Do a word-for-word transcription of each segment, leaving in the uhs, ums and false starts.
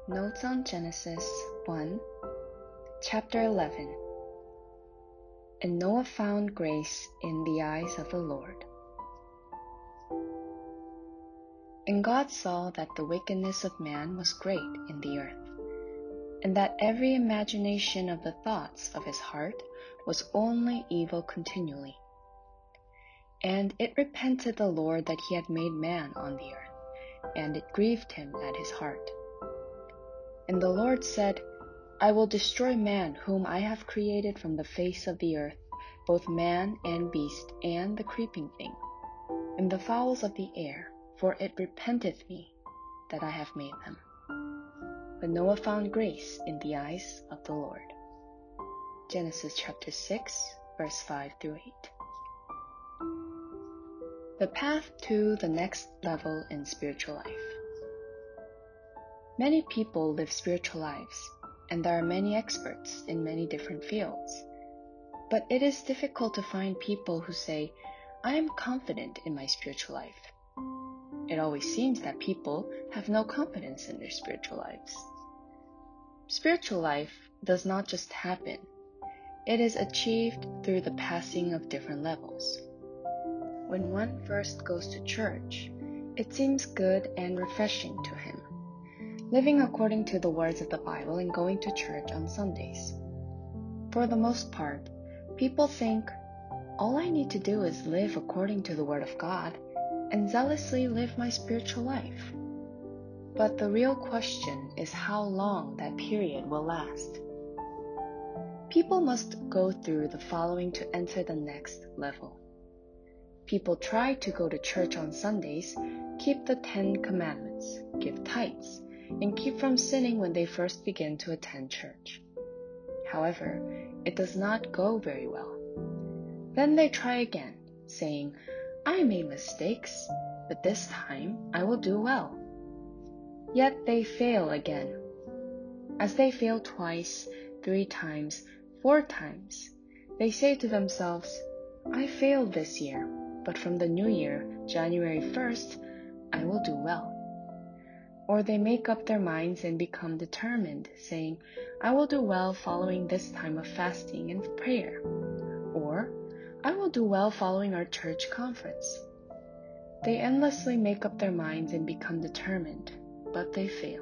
Notes on Genesis one, chapter eleven. And Noah found grace in the eyes of the Lord. And God saw that the wickedness of man was great in the earth, and that every imagination of the thoughts of his heart was only evil continually. And it repented the Lord that he had made man on the earth, and it grieved him at his heart. And the Lord said, I will destroy man whom I have created from the face of the earth, both man and beast, and the creeping thing, and the fowls of the air, for it repenteth me that I have made them. But Noah found grace in the eyes of the Lord. Genesis chapter six, verse five through eight. The path to the next level in spiritual life. Many people live spiritual lives, and there are many experts in many different fields. But it is difficult to find people who say, I am confident in my spiritual life. It always seems that people have no confidence in their spiritual lives. Spiritual life does not just happen. It is achieved through the passing of different levels. When one first goes to church, it seems good and refreshing to him, living according to the words of the Bible and going to church on Sundays. For the most part, people think, all I need to do is live according to the Word of God and zealously live my spiritual life. But the real question is how long that period will last. People must go through the following to enter the next level. People try to go to church on Sundays, keep the Ten Commandments, give tithes, and keep from sinning when they first begin to attend church. However, it does not go very well. Then they try again, saying, I made mistakes, but this time I will do well. Yet they fail again. As they fail twice, three times, four times, they say to themselves, I failed this year, but from the new year, January first, I will do well. Or they make up their minds and become determined, saying, I will do well following this time of fasting and prayer. Or, I will do well following our church conference. They endlessly make up their minds and become determined, but they fail.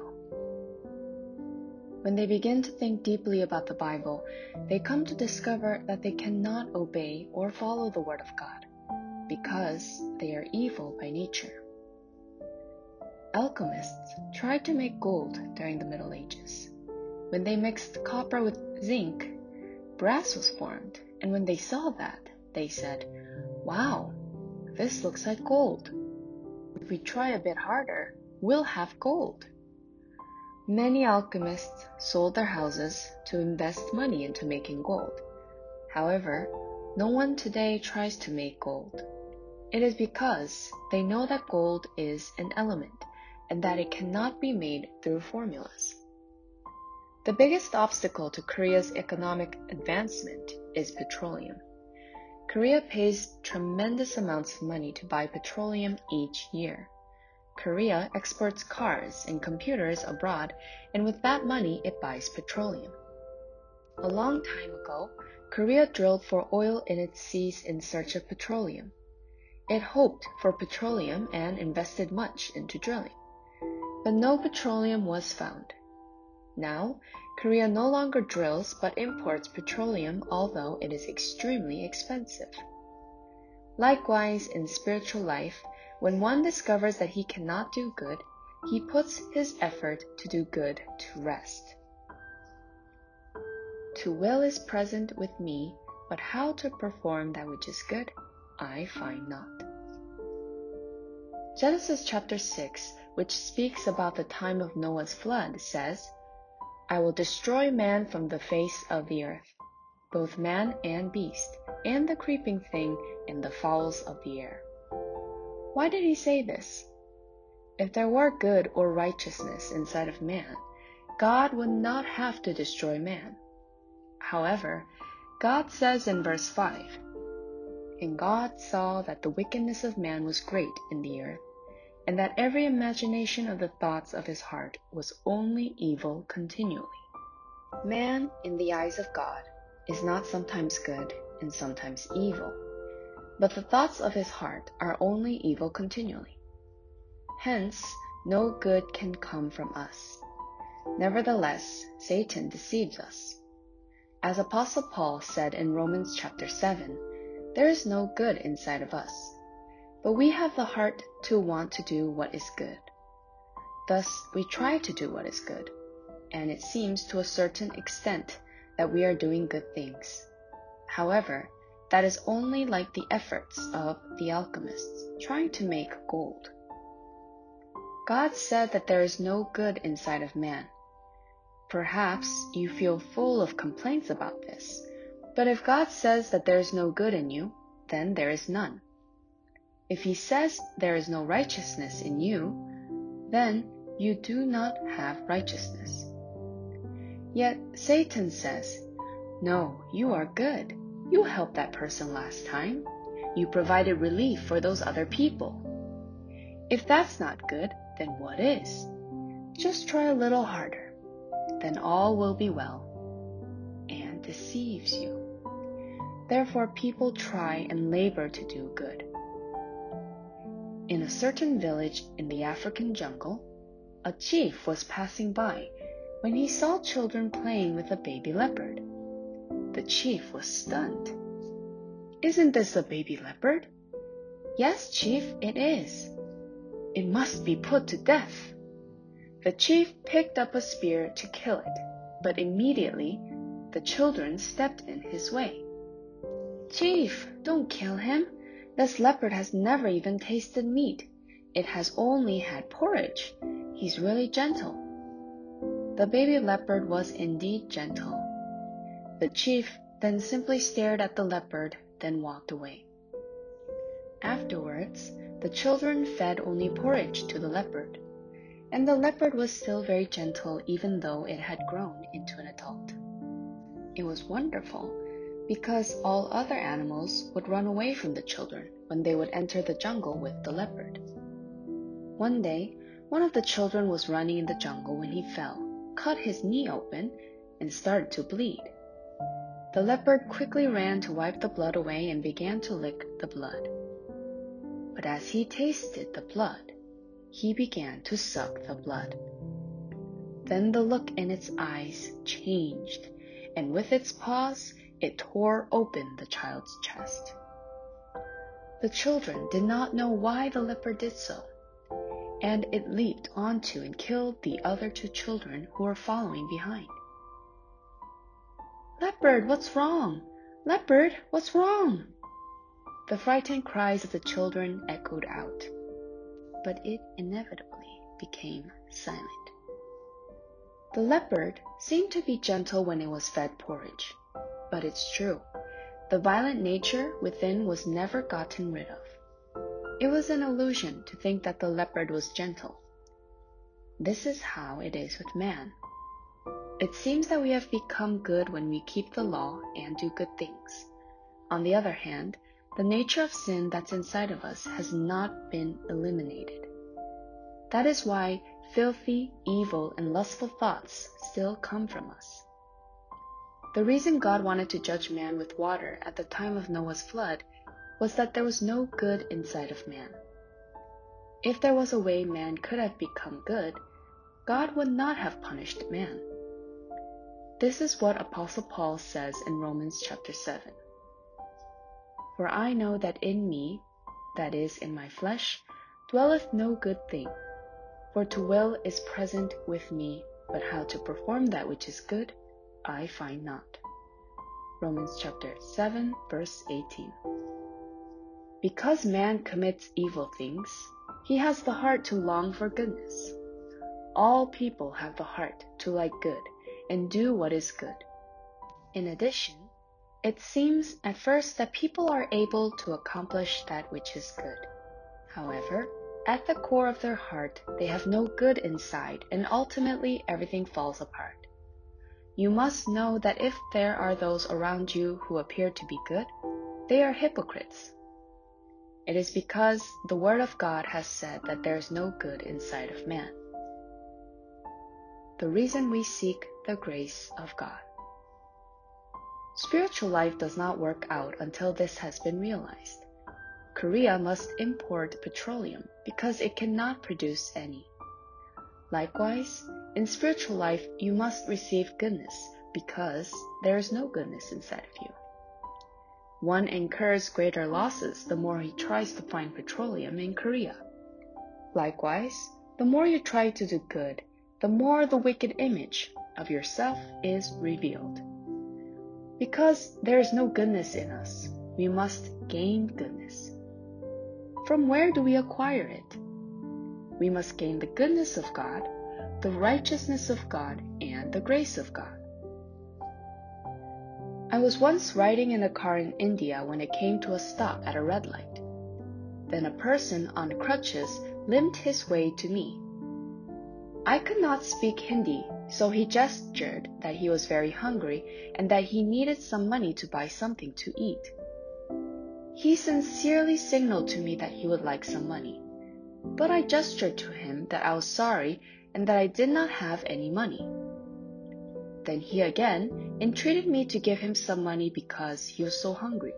When they begin to think deeply about the Bible, they come to discover that they cannot obey or follow the Word of God, because they are evil by nature. Alchemists tried to make gold during the Middle Ages. When they mixed copper with zinc, brass was formed, and when they saw that, they said, wow, this looks like gold. If we try a bit harder, we'll have gold. Many alchemists sold their houses to invest money into making gold. However, no one today tries to make gold. It is because they know that gold is an element and that it cannot be made through formulas. The biggest obstacle to Korea's economic advancement is petroleum. Korea pays tremendous amounts of money to buy petroleum each year. Korea exports cars and computers abroad, and with that money it buys petroleum. A long time ago, Korea drilled for oil in its seas in search of petroleum. It hoped for petroleum and invested much into drilling. But no petroleum was found. Now, Korea no longer drills but imports petroleum, although it is extremely expensive. Likewise, in spiritual life, when one discovers that he cannot do good, he puts his effort to do good to rest. To will is present with me, but how to perform that which is good, I find not. Genesis chapter six, which speaks about the time of Noah's flood, says, I will destroy man from the face of the earth, both man and beast, and the creeping thing, and the fowls of the air. Why did he say this? If there were good or righteousness inside of man, God would not have to destroy man. However, God says in verse five, And God saw that the wickedness of man was great in the earth, and that every imagination of the thoughts of his heart was only evil continually. Man, in the eyes of God, is not sometimes good and sometimes evil, but the thoughts of his heart are only evil continually. Hence, no good can come from us. Nevertheless, Satan deceives us. As Apostle Paul said in Romans chapter seven, there is no good inside of us, but we have the heart to want to do what is good. Thus, we try to do what is good, and it seems to a certain extent that we are doing good things. However, that is only like the efforts of the alchemists trying to make gold. God said that there is no good inside of man. Perhaps you feel full of complaints about this, but if God says that there is no good in you, then there is none. If He says there is no righteousness in you, then you do not have righteousness. Yet Satan says, "No, you are good. You helped that person last time. You provided relief for those other people. If that's not good, then what is? Just try a little harder. Then all will be well," and deceives you. Therefore, people try and labor to do good. In a certain village in the African jungle, a chief was passing by when he saw children playing with a baby leopard. The chief was stunned. "Isn't this a baby leopard?" "Yes, chief, it is." "It must be put to death." The chief picked up a spear to kill it, but immediately the children stepped in his way. "Chief, don't kill him. This leopard has never even tasted meat. It has only had porridge. He's really gentle." The baby leopard was indeed gentle. The chief then simply stared at the leopard, then walked away. Afterwards, the children fed only porridge to the leopard, and the leopard was still very gentle even though it had grown into an adult. It was wonderful, because all other animals would run away from the children when they would enter the jungle with the leopard. One day, one of the children was running in the jungle when he fell, cut his knee open, and started to bleed. The leopard quickly ran to wipe the blood away and began to lick the blood. But as he tasted the blood, he began to suck the blood. Then the look in its eyes changed, and with its paws, it tore open the child's chest. The children did not know why the leopard did so, and it leaped onto and killed the other two children who were following behind. "Leopard, what's wrong? Leopard, what's wrong?" The frightened cries of the children echoed out, but it inevitably became silent. The leopard seemed to be gentle when it was fed porridge, but it's true, the violent nature within was never gotten rid of. It was an illusion to think that the leopard was gentle. This is how it is with man. It seems that we have become good when we keep the law and do good things. On the other hand, the nature of sin that's inside of us has not been eliminated. That is why filthy, evil, and lustful thoughts still come from us. The reason God wanted to judge man with water at the time of Noah's flood was that there was no good inside of man. If there was a way man could have become good, God would not have punished man. This is what Apostle Paul says in Romans chapter seven. "For I know that in me, that is, in my flesh, dwelleth no good thing. For to will is present with me, but how to perform that which is good, I find not." Romans chapter seven, verse eighteen. Because man commits evil things, he has the heart to long for goodness. All people have the heart to like good and do what is good. In addition, it seems at first that people are able to accomplish that which is good. However, at the core of their heart, they have no good inside, and ultimately everything falls apart. You must know that if there are those around you who appear to be good, they are hypocrites. It is because the Word of God has said that there is no good inside of man. The reason we seek the grace of God. Spiritual life does not work out until this has been realized. Korea must import petroleum because it cannot produce any. Likewise, in spiritual life, you must receive goodness because there is no goodness inside of you. One incurs greater losses the more he tries to find petroleum in Korea. Likewise, the more you try to do good, the more the wicked image of yourself is revealed. Because there is no goodness in us, we must gain goodness. From where do we acquire it? We must gain the goodness of God, the righteousness of God, and the grace of God. I was once riding in a car in India when it came to a stop at a red light. Then a person on crutches limped his way to me. I could not speak Hindi, so he gestured that he was very hungry and that he needed some money to buy something to eat. He sincerely signaled to me that he would like some money, but I gestured to him that I was sorry and that I did not have any money. Then he again entreated me to give him some money because he was so hungry.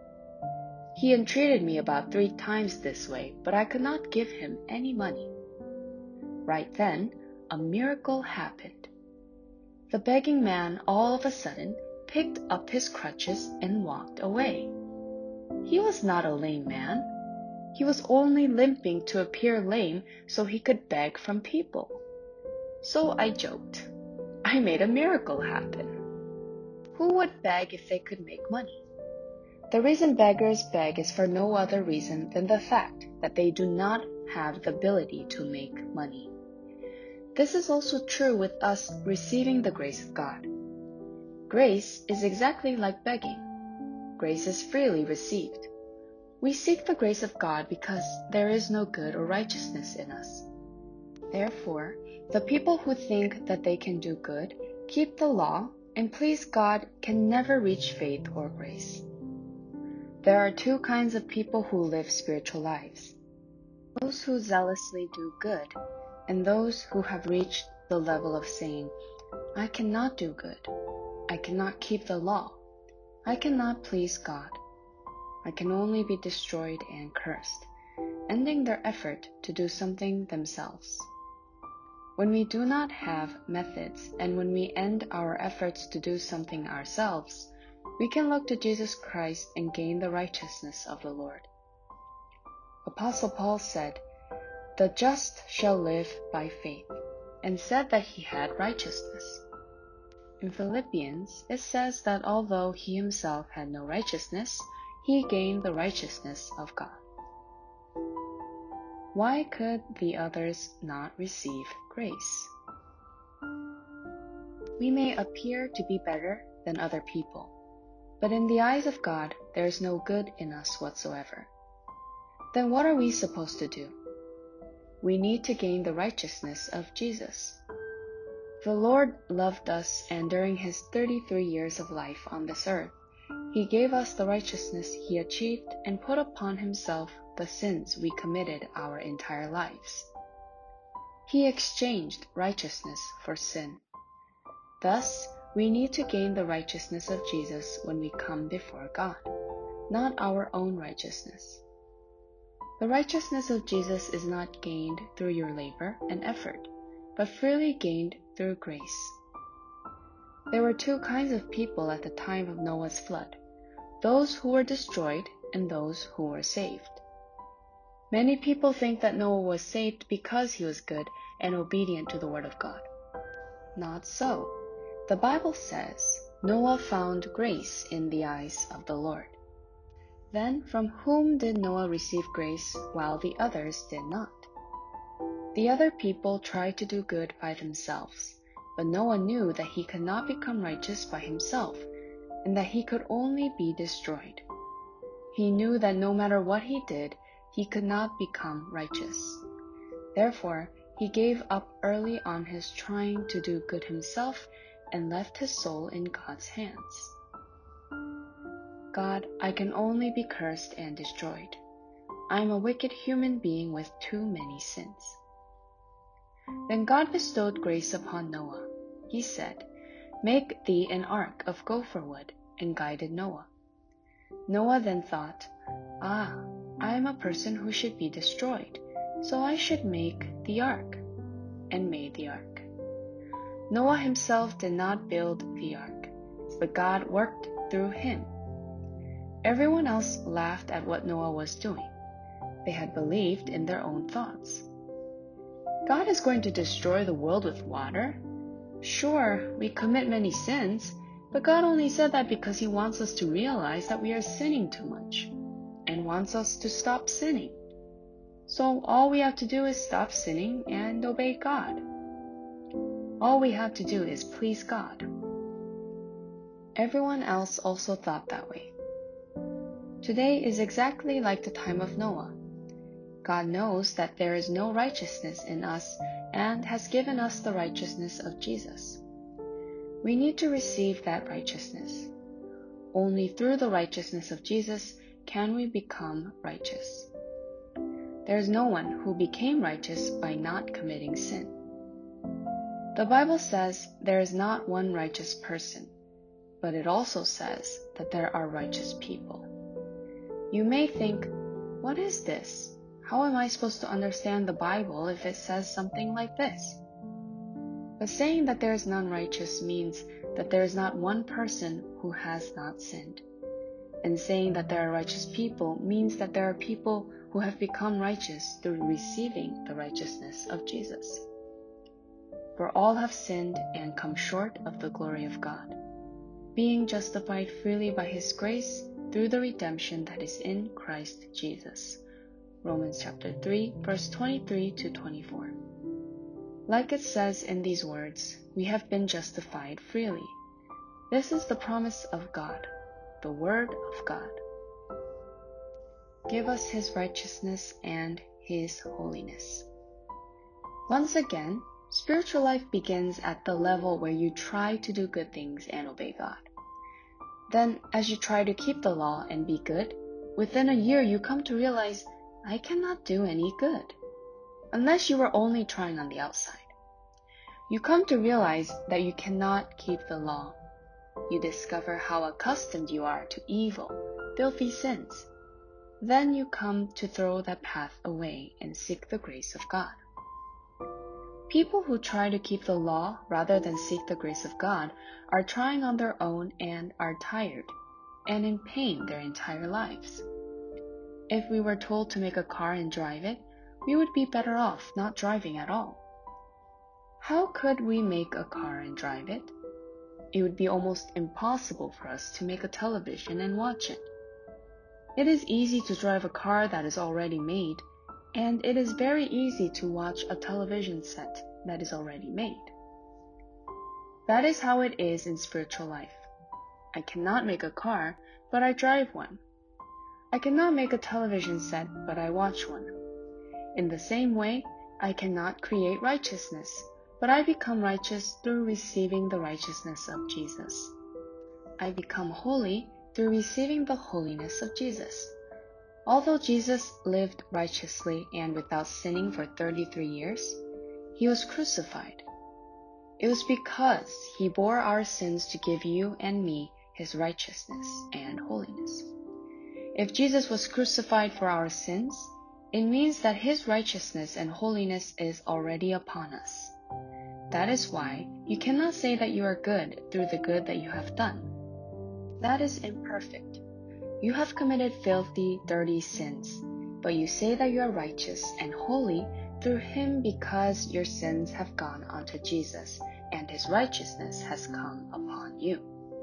He entreated me about three times this way, but I could not give him any money. Right then, a miracle happened. The begging man all of a sudden picked up his crutches and walked away. He was not a lame man. He was only limping to appear lame so he could beg from people. So I joked. I made a miracle happen. Who would beg if they could make money? The reason beggars beg is for no other reason than the fact that they do not have the ability to make money. This is also true with us receiving the grace of God. Grace is exactly like begging. Grace is freely received. We seek the grace of God because there is no good or righteousness in us. Therefore, the people who think that they can do good, keep the law, and please God can never reach faith or grace. There are two kinds of people who live spiritual lives. Those who zealously do good, and those who have reached the level of saying, I cannot do good, I cannot keep the law, I cannot please God, I can only be destroyed and cursed, ending their effort to do something themselves. When we do not have methods, and when we end our efforts to do something ourselves, we can look to Jesus Christ and gain the righteousness of the Lord. Apostle Paul said, "The just shall live by faith," and said that he had righteousness. In Philippians, it says that although he himself had no righteousness, he gained the righteousness of God. Why could the others not receive grace? We may appear to be better than other people, but in the eyes of God, there is no good in us whatsoever. Then what are we supposed to do? We need to gain the righteousness of Jesus. The Lord loved us, and during his thirty-three years of life on this earth, he gave us the righteousness he achieved and put upon himself the sins we committed our entire lives. He exchanged righteousness for sin. Thus, we need to gain the righteousness of Jesus when we come before God, not our own righteousness. The righteousness of Jesus is not gained through your labor and effort, but freely gained through grace. There were two kinds of people at the time of Noah's flood, those who were destroyed and those who were saved. Many people think that Noah was saved because he was good and obedient to the word of God. Not so. The Bible says, Noah found grace in the eyes of the Lord. Then from whom did Noah receive grace while the others did not? The other people tried to do good by themselves, but Noah knew that he could not become righteous by himself, and that he could only be destroyed. He knew that no matter what he did, he could not become righteous. Therefore, he gave up early on his trying to do good himself and left his soul in God's hands. God, I can only be cursed and destroyed. I am a wicked human being with too many sins." Then God bestowed grace upon Noah. He said, "Make thee an ark of gopher wood," and guided Noah. Noah then thought, "Ah, I am a person who should be destroyed, so I should make the ark," and made the ark. Noah himself did not build the ark, but God worked through him. Everyone else laughed at what Noah was doing. They had believed in their own thoughts. God is going to destroy the world with water? Sure, we commit many sins, but God only said that because He wants us to realize that we are sinning too much, and wants us to stop sinning. So all we have to do is stop sinning and obey God. All we have to do is please God. Everyone else also thought that way. Today is exactly like the time of Noah. God knows that there is no righteousness in us and has given us the righteousness of Jesus. We need to receive that righteousness. Only through the righteousness of Jesus can we become righteous. There is no one who became righteous by not committing sin. The Bible says there is not one righteous person, but it also says that there are righteous people. You may think, what is this? How am I supposed to understand the Bible if it says something like this? But saying that there is none righteous means that there is not one person who has not sinned. And saying that there are righteous people means that there are people who have become righteous through receiving the righteousness of Jesus. For all have sinned and come short of the glory of God, being justified freely by His grace through the redemption that is in Christ Jesus. Romans chapter three, verse twenty-three to twenty-four. Like it says in these words, we have been justified freely. This is the promise of God, the Word of God. Give us His righteousness and His holiness. Once again, spiritual life begins at the level where you try to do good things and obey God. Then, as you try to keep the law and be good, within a year you come to realize, I cannot do any good, unless you are only trying on the outside. You come to realize that you cannot keep the law. You discover how accustomed you are to evil, filthy sins. Then you come to throw that path away and seek the grace of God. People who try to keep the law rather than seek the grace of God are trying on their own and are tired and in pain their entire lives. If we were told to make a car and drive it, we would be better off not driving at all. How could we make a car and drive it? It would be almost impossible for us to make a television and watch it. It is easy to drive a car that is already made, and it is very easy to watch a television set that is already made. That is how it is in spiritual life. I cannot make a car, but I drive one. I cannot make a television set, but I watch one. In the same way, I cannot create righteousness, but I become righteous through receiving the righteousness of Jesus. I become holy through receiving the holiness of Jesus. Although Jesus lived righteously and without sinning for thirty-three years, He was crucified. It was because He bore our sins to give you and me His righteousness and holiness. If Jesus was crucified for our sins, it means that His righteousness and holiness is already upon us. That is why you cannot say that you are good through the good that you have done. That is imperfect. You have committed filthy, dirty sins, but you say that you are righteous and holy through Him because your sins have gone onto Jesus and His righteousness has come upon you.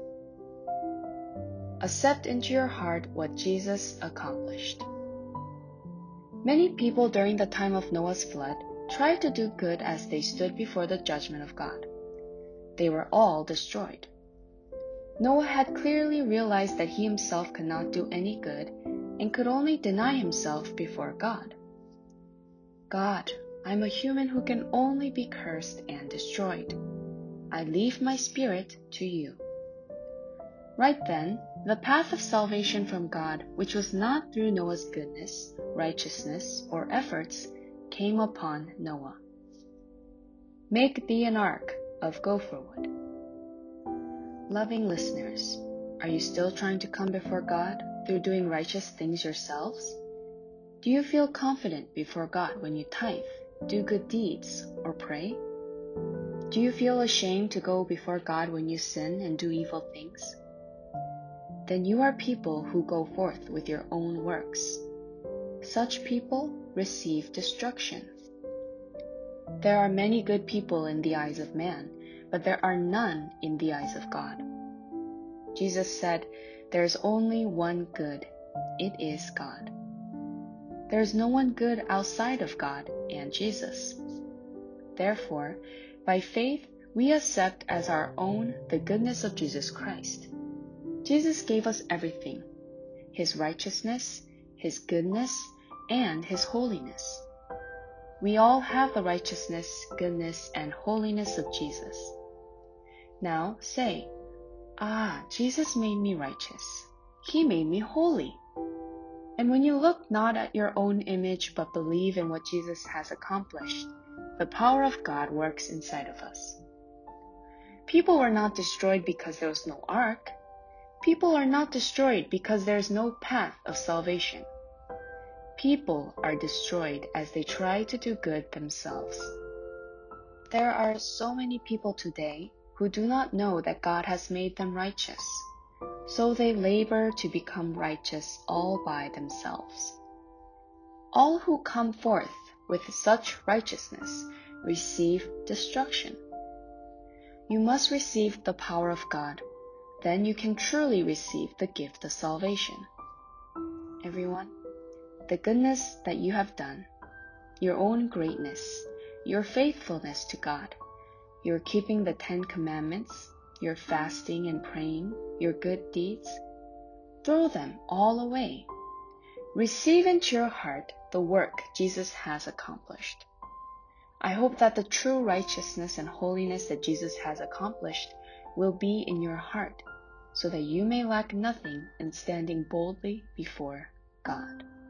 Accept into your heart what Jesus accomplished. Many people during the time of Noah's flood tried to do good as they stood before the judgment of God. They were all destroyed. Noah had clearly realized that he himself could not do any good and could only deny himself before God. God, I'm a human who can only be cursed and destroyed. I leave my spirit to you. Right then, the path of salvation from God, which was not through Noah's goodness, righteousness, or efforts, came upon Noah. Make thee an ark of gopher wood. Loving listeners, are you still trying to come before God through doing righteous things yourselves? Do you feel confident before God when you tithe, do good deeds, or pray? Do you feel ashamed to go before God when you sin and do evil things? Then you are people who go forth with your own works. Such people receive destruction. There are many good people in the eyes of man, but there are none in the eyes of God. Jesus said, "There is only one good. It is God." There is no one good outside of God and Jesus. Therefore, by faith, we accept as our own the goodness of Jesus Christ. Jesus gave us everything: His righteousness, His goodness, and His holiness. We all have the righteousness, goodness, and holiness of Jesus. Now say, "Ah, Jesus made me righteous. He made me holy." And when you look not at your own image but believe in what Jesus has accomplished, the power of God works inside of us. People were not destroyed because there was no ark. People are not destroyed because there is no path of salvation. People are destroyed as they try to do good themselves. There are so many people today who do not know that God has made them righteous, so they labor to become righteous all by themselves. All who come forth with such righteousness receive destruction. You must receive the power of God, then you can truly receive the gift of salvation. Everyone, the goodness that you have done, your own greatness, your faithfulness to God, your keeping the Ten Commandments, your fasting and praying, your good deeds, throw them all away. Receive into your heart the work Jesus has accomplished. I hope that the true righteousness and holiness that Jesus has accomplished will be in your heart, so that you may lack nothing in standing boldly before God.